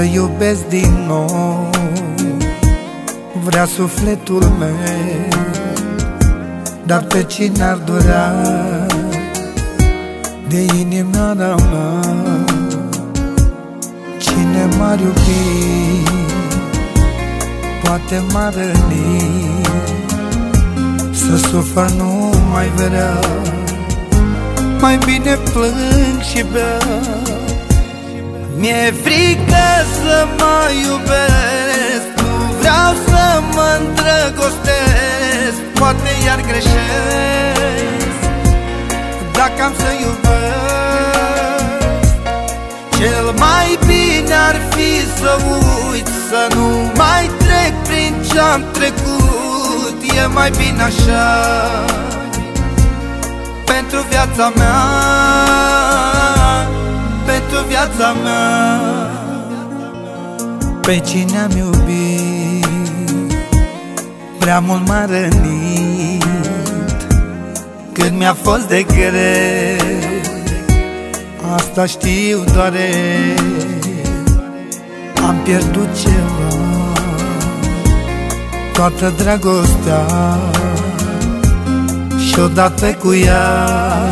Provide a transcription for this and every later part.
iubesc din nou, vrea sufletul meu. Dar pe cine ar durea de inimioara mea? Cine m-ar iubi, poate m-ar răni, să sufăr nu mai vrea, mai bine plâng și beau. Mi-e frică să mă iubesc, nu vreau să mă îndrăgostesc, poate iar greșesc dacă am să iubesc. Cel mai bine ar fi să uit, să nu mai trec prin ce-am trecut. E mai bine așa pentru viața mea, pentru viața mea. Pe cine am iubit prea mult m-a rănit, când mi-a fost de greu, asta știu doare. Am pierdut ceva, toată dragostea, și odată cu ea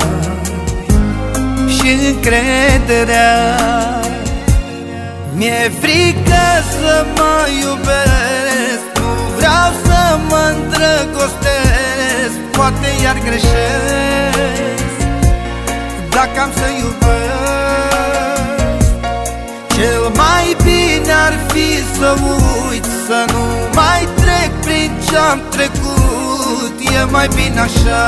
și încrederea. Mi-e frică să mă iubesc, nu vreau să mă îndrăgostesc, poate iar greșesc dacă am să iubesc. Cel mai bine ar fi să uit, să nu mai trec prin ce-am trecut. E mai bine așa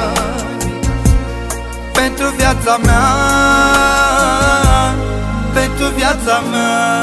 pentru viața mea, pentru viața mea.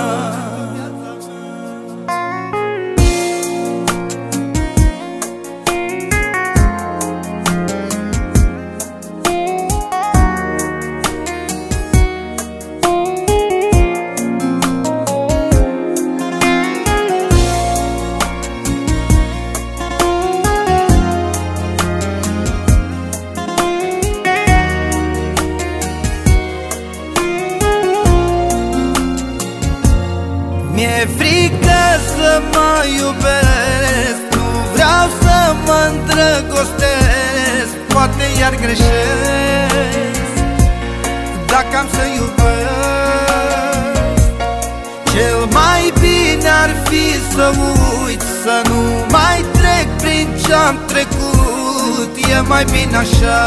Mi-e frică să mă iubesc, nu vreau să mă îndrăgostesc, poate iar greșesc dacă am să iubesc. Cel mai bine ar fi să uit, să nu mai trec prin ce-am trecut. E mai bine așa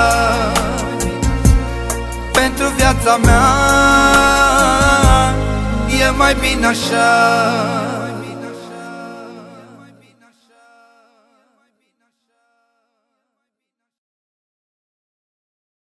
pentru viața mea, e mai bine așa.